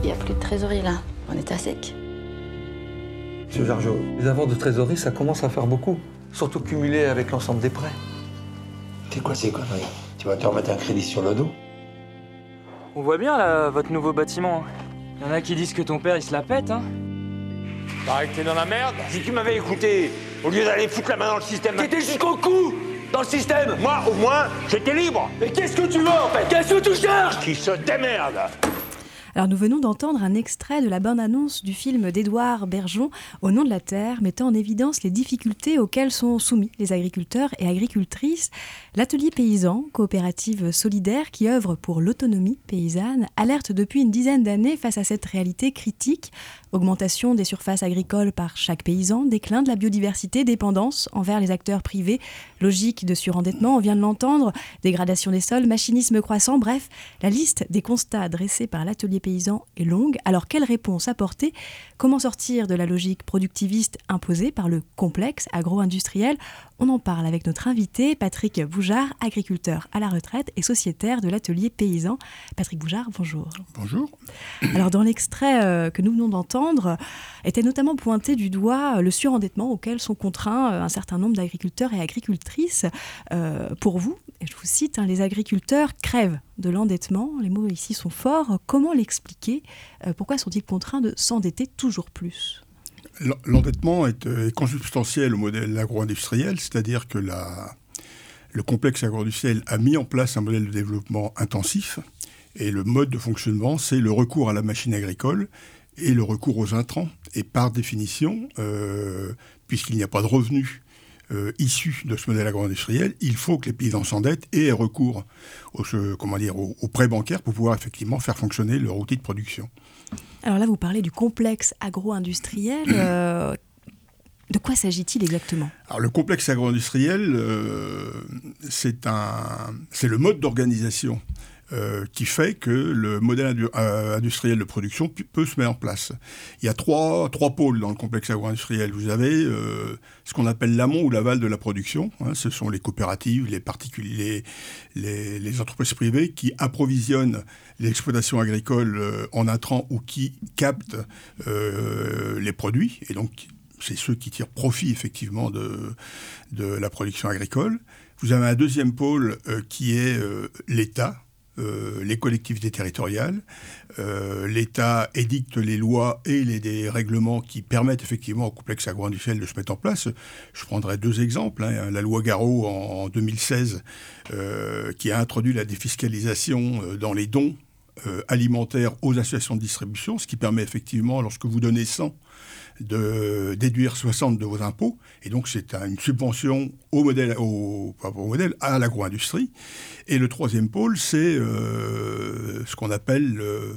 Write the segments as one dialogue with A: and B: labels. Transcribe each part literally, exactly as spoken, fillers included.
A: Il n'y a plus de trésorerie là, on est à sec.
B: Monsieur Jargeau, les avances de trésorerie, ça commence à faire beaucoup. Surtout cumulé avec l'ensemble des prêts.
C: C'est quoi ces conneries? Tu vas te remettre un crédit sur le dos?
D: On voit bien là, votre nouveau bâtiment. Il y en a qui disent que ton père il se la pète, hein.
C: Pareil que t'es dans la merde. Si tu m'avais écouté, au lieu d'aller foutre la main dans le système...
E: T'étais jusqu'au cou dans le système.
C: Moi, au moins, j'étais libre.
E: Mais qu'est-ce que tu veux en fait? Qu'est-ce que tu cherches?
C: Qui se démerde.
F: Alors nous venons d'entendre un extrait de la bande-annonce du film d'Édouard Bergeon, Au nom de la terre, mettant en évidence les difficultés auxquelles sont soumis les agriculteurs et agricultrices. L'atelier paysan, coopérative solidaire qui œuvre pour l'autonomie paysanne, alerte depuis une dizaine d'années face à cette réalité critique. Augmentation des surfaces agricoles par chaque paysan, déclin de la biodiversité, dépendance envers les acteurs privés, logique de surendettement, on vient de l'entendre, dégradation des sols, machinisme croissant, bref, la liste des constats dressés par l'atelier paysan est longue. Alors quelle réponse apporter? Comment sortir de la logique productiviste imposée par le complexe agro-industriel? On en parle avec notre invité, Patrick Boujard, agriculteur à la retraite et sociétaire de l'atelier paysan. Patrick Boujard, bonjour.
G: Bonjour.
F: Alors dans l'extrait euh, que nous venons d'entendre, était notamment pointé du doigt le surendettement auquel sont contraints euh, un certain nombre d'agriculteurs et agricultrices. Euh, pour vous, et je vous cite, hein, les agriculteurs crèvent de l'endettement, les mots ici sont forts. Comment l'expliquer? euh, Pourquoi sont-ils contraints de s'endetter toujours plus?
G: L'endettement est, est consubstantiel au modèle agro-industriel, c'est-à-dire que la, le complexe agro-industriel a mis en place un modèle de développement intensif et le mode de fonctionnement, c'est le recours à la machine agricole et le recours aux intrants. Et par définition, euh, puisqu'il n'y a pas de revenus euh, issus de ce modèle agro-industriel, il faut que les paysans s'endettent et aient recours au, comment dire, aux, aux prêts bancaires pour pouvoir effectivement faire fonctionner leur outil de production.
F: Alors là, vous parlez du complexe agro-industriel. Euh, de quoi s'agit-il exactement?
G: Alors, le complexe agro-industriel, euh, c'est, un, c'est le mode d'organisation euh, qui fait que le modèle indu- euh, industriel de production p- peut se mettre en place. Il y a trois, trois pôles dans le complexe agro-industriel. Vous avez euh, ce qu'on appelle l'amont ou l'aval de la production. Hein, ce sont les coopératives, les particuliers, les, les entreprises privées qui approvisionnent les exploitations agricoles euh, en intrants ou qui captent euh, les produits. Et donc, c'est ceux qui tirent profit, effectivement, de, de la production agricole. Vous avez un deuxième pôle euh, qui est euh, l'État, euh, les collectivités territoriales. Euh, L'État édicte les lois et les des règlements qui permettent, effectivement, au complexe agro-industriel de se mettre en place. Je prendrai deux exemples. Hein. La loi Garot, en, en deux mille seize, euh, qui a introduit la défiscalisation euh, dans les dons euh, alimentaires aux associations de distribution, ce qui permet, effectivement, lorsque vous donnez cent, de déduire soixante de vos impôts. Et donc, c'est une subvention au modèle, au, au modèle à l'agro-industrie. Et le troisième pôle, c'est euh, ce qu'on appelle le,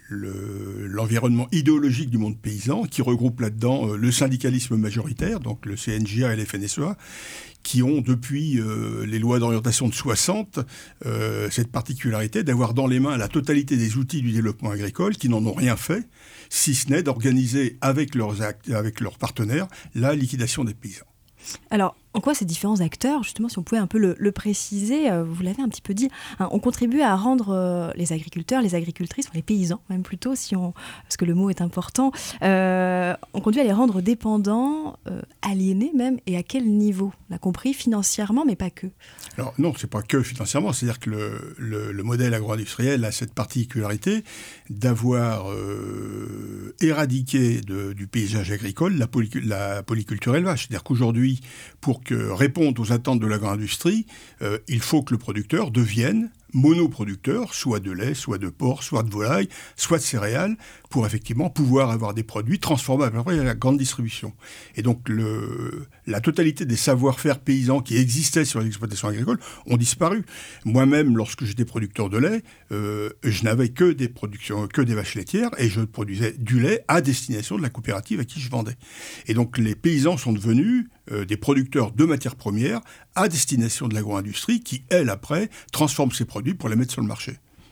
G: le, l'environnement idéologique du monde paysan, qui regroupe là-dedans euh, le syndicalisme majoritaire, donc le C N J A et les F N S E A, qui ont, depuis euh, les lois d'orientation de soixante, euh, cette particularité d'avoir dans les mains la totalité des outils du développement agricole, qui n'en ont rien fait, si ce n'est d'organiser avec leurs, act- avec leurs partenaires la liquidation des paysans.
F: Alors, en quoi ces différents acteurs, justement, si on pouvait un peu le, le préciser, euh, vous l'avez un petit peu dit, hein, ont contribué à rendre euh, les agriculteurs, les agricultrices, enfin les paysans même plutôt, si on, parce que le mot est important, euh, ont conduit à les rendre dépendants, euh, aliénés même, et à quel niveau? On a compris, financièrement, mais pas que.
G: Alors non, c'est pas que financièrement, c'est-à-dire que le, le, le modèle agro-industriel a cette particularité d'avoir euh, éradiqué de, du paysage agricole la, poly, la polyculture élevage. C'est-à-dire qu'aujourd'hui, pour que répondre aux attentes de l'agro-industrie, euh, il faut que le producteur devienne monoproducteur, soit de lait, soit de porc, soit de volaille, soit de céréales, pour effectivement pouvoir avoir des produits transformables. Après, il y a la grande distribution. Et donc, le, la totalité des savoir-faire paysans qui existaient sur les exploitations agricoles ont disparu. Moi-même, lorsque j'étais producteur de lait, euh, je n'avais que des productions, que des vaches laitières, et je produisais du lait à destination de la coopérative à qui je vendais. Et donc, les paysans sont devenus euh, des producteurs de matières premières à destination de l'agro-industrie qui, elle, après, transforme ses produits pour les mettre sur le marché.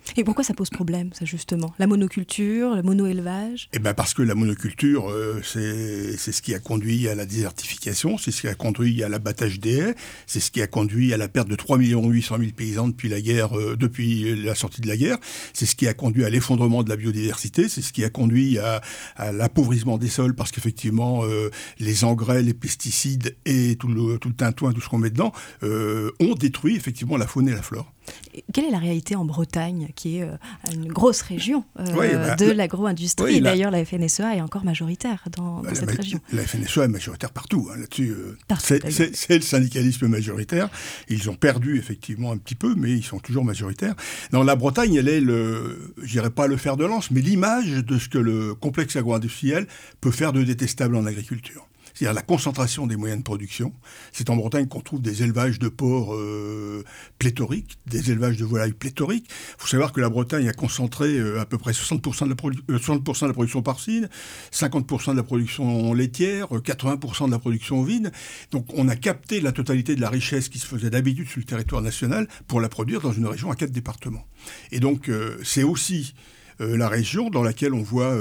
F: Et pourquoi ça pose problème, ça, justement? La monoculture, le mono-élevage?
G: Eh ben parce que la monoculture, euh, c'est, c'est ce qui a conduit à la désertification, c'est ce qui a conduit à l'abattage des haies, c'est ce qui a conduit à la perte de trois millions huit cent mille paysans depuis la guerre, euh, depuis la sortie de la guerre, c'est ce qui a conduit à l'effondrement de la biodiversité, c'est ce qui a conduit à, à l'appauvrissement des sols, parce qu'effectivement, euh, les engrais, les pesticides et tout le, tout le tintouin, tout ce qu'on met dedans, euh, ont détruit effectivement la faune et la flore.
F: Quelle est la réalité en Bretagne, qui est euh, une grosse région euh,
G: oui, bah,
F: de
G: le,
F: l'agro-industrie?
G: oui, la,
F: D'ailleurs, la F N S E A est encore majoritaire dans, dans
G: la,
F: cette
G: la,
F: région.
G: La F N S E A est majoritaire partout. Hein, là-dessus, euh,
F: partout,
G: c'est, c'est, c'est le syndicalisme majoritaire. Ils ont perdu effectivement un petit peu, mais ils sont toujours majoritaires. Dans la Bretagne, elle est le, je dirais pas le fer de lance, mais l'image de ce que le complexe agro-industriel peut faire de détestable en agriculture. C'est-à-dire la concentration des moyens de production. C'est en Bretagne qu'on trouve des élevages de porcs euh, pléthoriques, des élevages de volailles pléthoriques. Il faut savoir que la Bretagne a concentré euh, à peu près soixante pour cent de la, produ- euh, soixante pour cent de la production porcine, cinquante pour cent de la production laitière, quatre-vingts pour cent de la production ovine. Donc on a capté la totalité de la richesse qui se faisait d'habitude sur le territoire national pour la produire dans une région à quatre départements. Et donc euh, c'est aussi Euh, la région dans laquelle on voit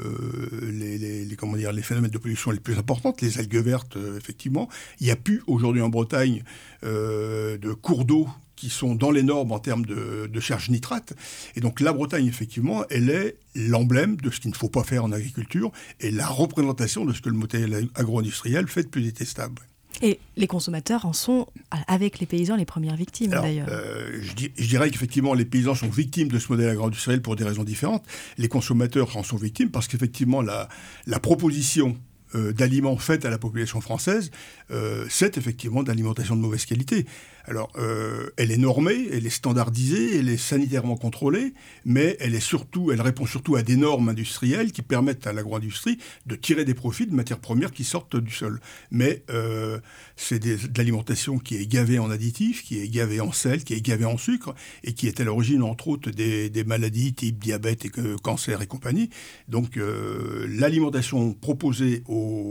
G: euh, les, les, les, comment dire, les phénomènes de pollution les plus importants, les algues vertes, euh, effectivement. Il n'y a plus aujourd'hui en Bretagne euh, de cours d'eau qui sont dans les normes en termes de, de charge nitrate. Et donc la Bretagne, effectivement, elle est l'emblème de ce qu'il ne faut pas faire en agriculture et la représentation de ce que le modèle agro-industriel fait de plus détestable.
F: Et les consommateurs en sont, avec les paysans, les premières victimes. Alors, d'ailleurs.
G: Euh, je, dis, je dirais qu'effectivement, les paysans sont victimes de ce modèle agro-industriel pour des raisons différentes. Les consommateurs en sont victimes parce qu'effectivement, la, la proposition euh, d'aliments faite à la population française, euh, c'est effectivement de l'alimentation de mauvaise qualité. Alors, euh, elle est normée, elle est standardisée, elle est sanitairement contrôlée, mais elle est surtout, elle répond surtout à des normes industrielles qui permettent à l'agro-industrie de tirer des profits de matières premières qui sortent du sol. Mais euh, c'est des, de l'alimentation qui est gavée en additifs, qui est gavée en sel, qui est gavée en sucre, et qui est à l'origine, entre autres, des, des maladies type diabète et que, cancer et compagnie. Donc, euh, l'alimentation proposée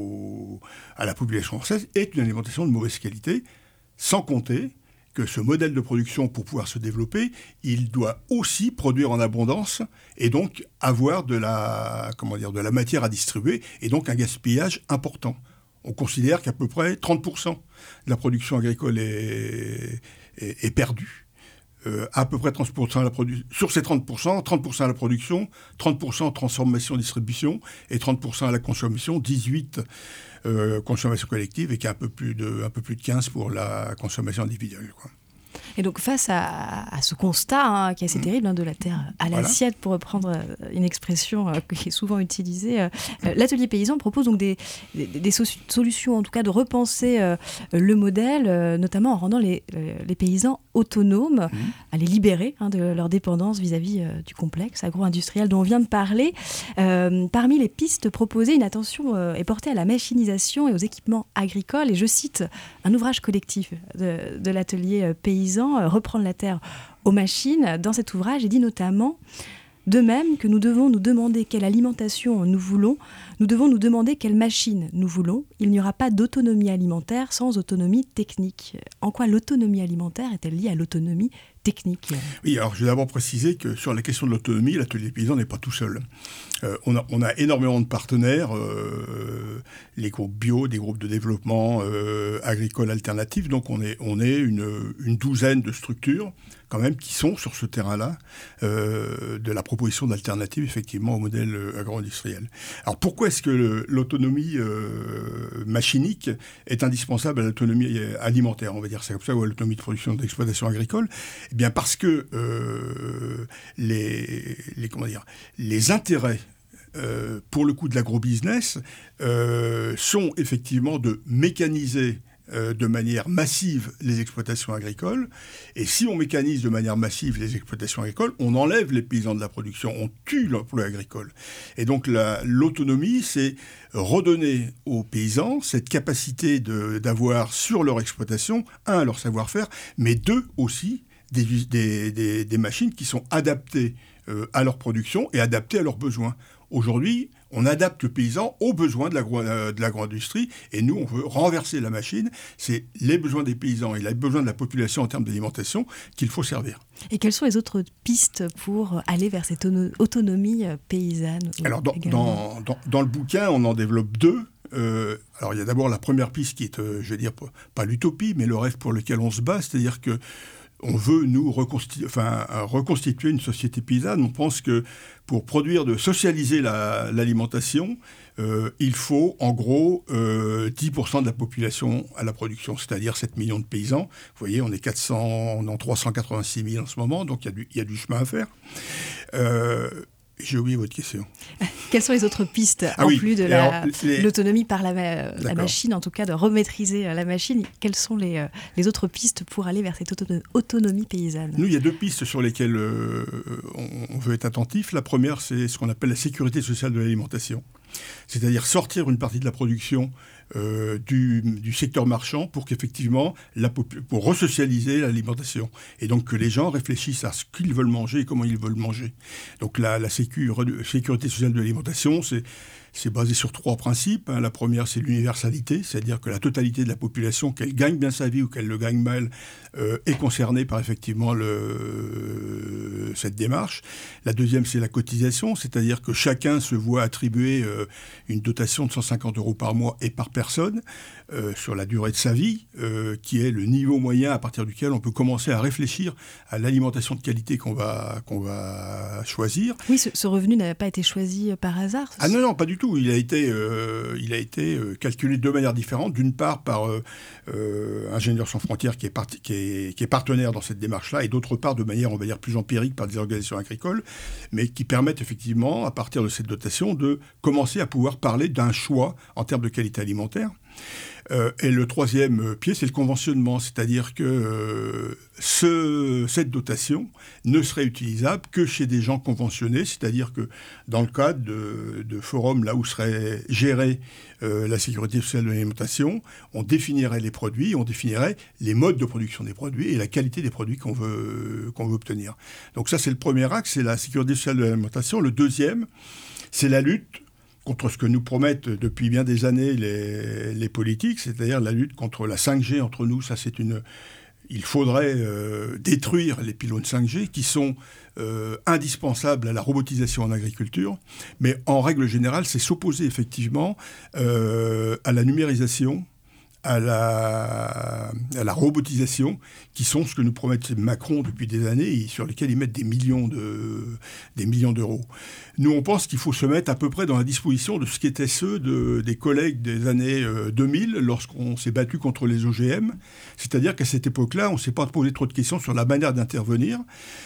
G: au, à la population française est une alimentation de mauvaise qualité, sans compter que ce modèle de production, pour pouvoir se développer, il doit aussi produire en abondance et donc avoir de la, comment dire, de la matière à distribuer et donc un gaspillage important. On considère qu'à peu près trente pour cent de la production agricole est, est, est perdue. Euh, à peu près trente pour cent de la produ- sur ces trente pour cent, trente pour cent à la production, trente pour cent en transformation-distribution et trente pour cent à la consommation, dix-huit pour cent euh, consommation collective et qu'un peu plus de, un peu plus de quinze pour cent pour la consommation individuelle, quoi.
F: Et donc face à, à ce constat hein, qui est assez mmh. terrible, hein, de la terre à l'assiette, voilà. Pour reprendre une expression euh, qui est souvent utilisée, euh, l'atelier paysan propose donc des, des, des so- solutions, en tout cas de repenser euh, le modèle, euh, notamment en rendant les, les paysans autonomes, mmh. à les libérer hein, de leur dépendance vis-à-vis euh, du complexe agro-industriel dont on vient de parler. Euh, parmi les pistes proposées, une attention euh, est portée à la machinisation et aux équipements agricoles. Et je cite un ouvrage collectif de, de l'atelier euh, paysan, Reprendre la terre aux machines. Dans cet ouvrage, il dit notamment « De même que nous devons nous demander quelle alimentation nous voulons, nous devons nous demander quelle machine nous voulons. Il n'y aura pas d'autonomie alimentaire sans autonomie technique. » En quoi l'autonomie alimentaire est-elle liée à l'autonomie technique ?
G: Oui, alors je vais d'abord préciser que sur la question de l'autonomie, l'atelier paysan n'est pas tout seul. Euh, on, a, on a énormément de partenaires, euh, les groupes bio, des groupes de développement euh, agricole alternatif, donc on est, on est une, une douzaine de structures quand même qui sont sur ce terrain-là euh, de la proposition d'alternative effectivement au modèle agro-industriel. Alors pourquoi est-ce que le, l'autonomie euh, machinique est indispensable à l'autonomie alimentaire, on va dire ça comme ça, ou à l'autonomie de production et d'exploitation agricole ? Eh bien parce que euh, les, les, comment dire, les intérêts euh, pour le coup de l'agrobusiness euh, sont effectivement de mécaniser Euh, de manière massive les exploitations agricoles. Et si on mécanise de manière massive les exploitations agricoles, on enlève les paysans de la production, on tue l'emploi agricole. Et donc la, l'autonomie, c'est redonner aux paysans cette capacité de, d'avoir sur leur exploitation, un, leur savoir-faire, mais deux, aussi, des, des, des, des machines qui sont adaptées euh, à leur production et adaptées à leurs besoins. Aujourd'hui, On adapte le paysan aux besoins de, l'agro, de l'agro-industrie, et nous, on veut renverser la machine. C'est les besoins des paysans et les besoins de la population en termes d'alimentation qu'il faut servir.
F: Et quelles sont les autres pistes pour aller vers cette autonomie paysanne?
G: Alors, dans, dans, dans, dans le bouquin, on en développe deux. Euh, alors, il y a d'abord la première piste qui est, euh, je vais dire, pas l'utopie, mais le rêve pour lequel on se bat, c'est-à-dire que on veut, nous, reconstitu- enfin, reconstituer une société paysanne. On pense que pour produire, de socialiser la, l'alimentation, euh, il faut, en gros, euh, dix pour cent de la population à la production, c'est-à-dire sept millions de paysans. Vous voyez, on est quatre cents, non, trois cent quatre-vingt-six mille en ce moment, donc il y a du, il y a du chemin à faire. Euh, J'ai oublié votre question.
F: Quelles sont les autres pistes,
G: ah
F: en
G: oui,
F: plus de la,
G: alors, les...
F: l'autonomie par la, la machine, en tout cas de remaîtriser la machine? Quelles sont les, les autres pistes pour aller vers cette auto- autonomie paysanne?
G: Nous, il y a deux pistes sur lesquelles euh, on, on veut être attentif. La première, c'est ce qu'on appelle la sécurité sociale de l'alimentation. C'est-à-dire sortir une partie de la production euh, du, du secteur marchand pour qu'effectivement, la popu- pour resocialiser l'alimentation. Et donc que les gens réfléchissent à ce qu'ils veulent manger et comment ils veulent manger. Donc la, la sécu, sécurité sociale de l'alimentation, c'est, c'est basé sur trois principes. La première, c'est l'universalité, c'est-à-dire que la totalité de la population, qu'elle gagne bien sa vie ou qu'elle le gagne mal, euh, est concernée par effectivement le, cette démarche. La deuxième, c'est la cotisation, c'est-à-dire que chacun se voit attribuer euh, une dotation de cent cinquante euros par mois et par personne euh, sur la durée de sa vie, euh, qui est le niveau moyen à partir duquel on peut commencer à réfléchir à l'alimentation de qualité qu'on va, qu'on va choisir.
F: Oui, ce, ce revenu n'a pas été choisi par hasard.
G: Ah non, non, pas du tout. Il a été, euh, il a été euh, calculé de deux manières différentes. D'une part, par euh, euh, Ingénieurs sans frontières, qui est, parti, qui, est, qui est partenaire dans cette démarche-là, et d'autre part, de manière, on va dire, plus empirique, par des organisations agricoles, mais qui permettent effectivement, à partir de cette dotation, de commencer à pouvoir parler d'un choix en termes de qualité alimentaire. Euh, et le troisième pied, c'est le conventionnement, c'est-à-dire que euh, ce, cette dotation ne serait utilisable que chez des gens conventionnés, c'est-à-dire que dans le cadre de, de forums là où serait gérée euh, la sécurité sociale de l'alimentation, on définirait les produits, on définirait les modes de production des produits et la qualité des produits qu'on veut, qu'on veut obtenir. Donc ça, c'est le premier axe, c'est la sécurité sociale de l'alimentation. Le deuxième, c'est la lutte contre ce que nous promettent depuis bien des années les, les politiques, c'est-à-dire la lutte contre la cinq G entre nous. Ça, c'est une... Il faudrait euh, détruire les pylônes cinq G qui sont euh, indispensables à la robotisation en agriculture, mais en règle générale, c'est s'opposer effectivement euh, à la numérisation, à la, à la robotisation, qui sont ce que nous promettent Macron depuis des années et sur lesquels ils mettent des millions, de, des millions d'euros. Nous, on pense qu'il faut se mettre à peu près dans la disposition de ce qu'étaient ceux de, des collègues des années euh, deux mille, lorsqu'on s'est battu contre les O G M. C'est-à-dire qu'à cette époque-là, on ne s'est pas posé trop de questions sur la manière d'intervenir.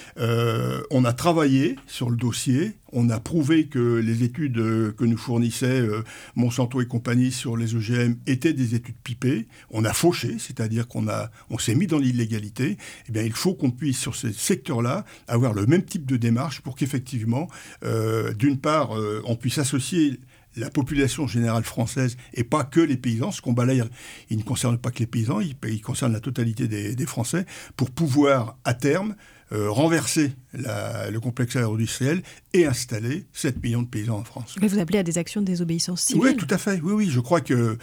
G: Euh, on a travaillé sur le dossier. On a prouvé que les études que nous fournissaient euh, Monsanto et compagnie sur les O G M étaient des études pipées. On a fauché, c'est-à-dire qu'on a, on s'est mis dans l'illégalité. Eh bien, il faut qu'on puisse, sur ces secteurs-là, avoir le même type de démarche pour qu'effectivement, euh, d'une part, euh, on puisse associer la population générale française et pas que les paysans. Ce combat-là, il ne concerne pas que les paysans, il, il concerne la totalité des, des Français, pour pouvoir, à terme, Euh, renverser la, le complexe agro-industriel et installer sept millions de paysans en France.
F: Mais vous appelez à des actions de désobéissance civile?
G: Oui, tout à fait. Oui, oui, je crois que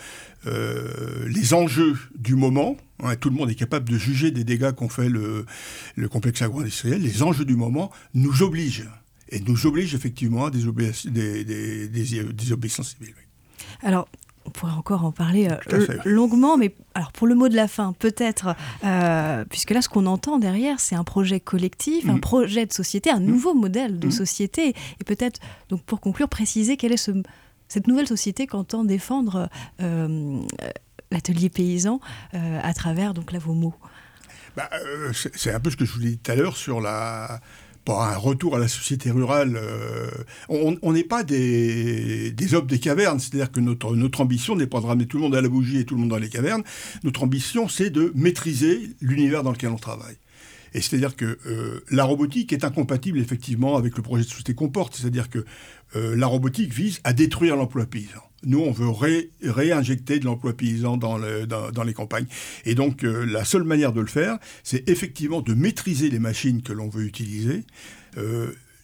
G: euh, les enjeux du moment, hein, tout le monde est capable de juger des dégâts qu'ont fait le, le complexe agro-industriel, les enjeux du moment nous obligent, et nous obligent effectivement à des, obé- des, des, des, des obéissances civiles. Oui.
F: Alors, on pourrait encore en parler euh, l- longuement, mais alors pour le mot de la fin, peut-être, euh, puisque là, ce qu'on entend derrière, c'est un projet collectif, mmh. un projet de société, un mmh. nouveau modèle de mmh. société, et peut-être, donc pour conclure, préciser quelle est ce, cette nouvelle société qu'entend défendre euh, l'atelier paysan euh, à travers donc là vos mots.
G: Bah, euh, c'est, c'est un peu ce que je vous l'ai dit tout à l'heure sur la... Pour un retour à la société rurale, euh, on n'est pas des, des hommes des cavernes, c'est-à-dire que notre, notre ambition n'est pas de ramener tout le monde à la bougie et tout le monde dans les cavernes. Notre ambition, c'est de maîtriser l'univers dans lequel on travaille. Et c'est-à-dire que euh, la robotique est incompatible effectivement avec le projet de société qu'on porte, c'est-à-dire que euh, la robotique vise à détruire l'emploi paysan. Nous, on veut ré, réinjecter de l'emploi paysan dans, le, dans, dans les campagnes. Et donc, euh, la seule manière de le faire, c'est effectivement de maîtriser les machines que l'on veut utiliser. Euh,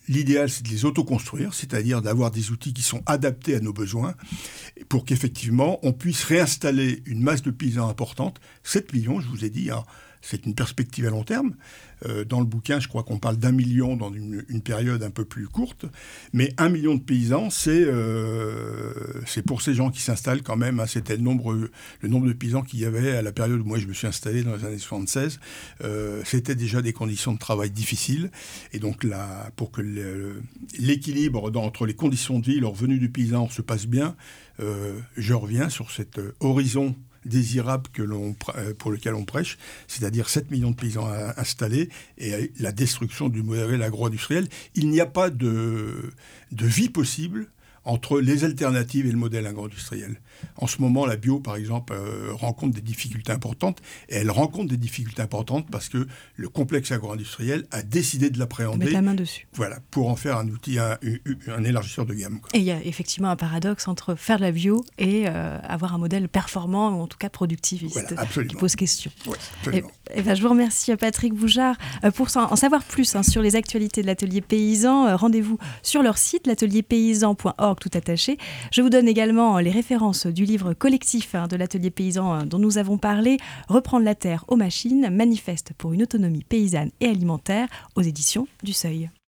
G: l'idéal, c'est de les autoconstruire, c'est-à-dire d'avoir des outils qui sont adaptés à nos besoins, pour qu'effectivement, on puisse réinstaller une masse de paysans importante. sept millions, je vous ai dit, hein, c'est une perspective à long terme. Euh, dans le bouquin, je crois qu'on parle d'un million dans une, une période un peu plus courte. Mais un million de paysans, c'est, euh, c'est pour ces gens qui s'installent quand même. Hein, c'était le nombre, le nombre de paysans qu'il y avait à la période où moi je me suis installé dans les années soixante-seize. Euh, c'était déjà des conditions de travail difficiles. Et donc là, pour que le, l'équilibre dans, entre les conditions de vie et le revenu du paysan se passe bien, euh, je reviens sur cet horizon désirable que l'on, pour lequel on prêche, c'est-à-dire sept millions de paysans installés et la destruction du modèle agro-industriel. Il n'y a pas de, de vie possible entre les alternatives et le modèle agro-industriel. En ce moment, la bio, par exemple, euh, rencontre des difficultés importantes, et elle rencontre des difficultés importantes parce que le complexe agro-industriel a décidé de l'appréhender.
F: Mettre la main dessus.
G: Voilà, pour en faire un outil, un, un élargisseur de gamme, quoi.
F: Et il y a effectivement un paradoxe entre faire de la bio et euh, avoir un modèle performant, ou en tout cas productiviste,
G: voilà,
F: qui pose question.
G: Ouais, absolument.
F: Et, et ben, je vous remercie, Patrick Boujard. Euh, pour en savoir plus hein, sur les actualités de l'Atelier Paysan, euh, rendez-vous sur leur site, l'atelier paysan point org, tout attaché. Je vous donne également les références du livre collectif hein, de l'Atelier Paysan hein, dont nous avons parlé, Reprendre la terre aux machines, manifeste pour une autonomie paysanne et alimentaire, aux éditions du Seuil.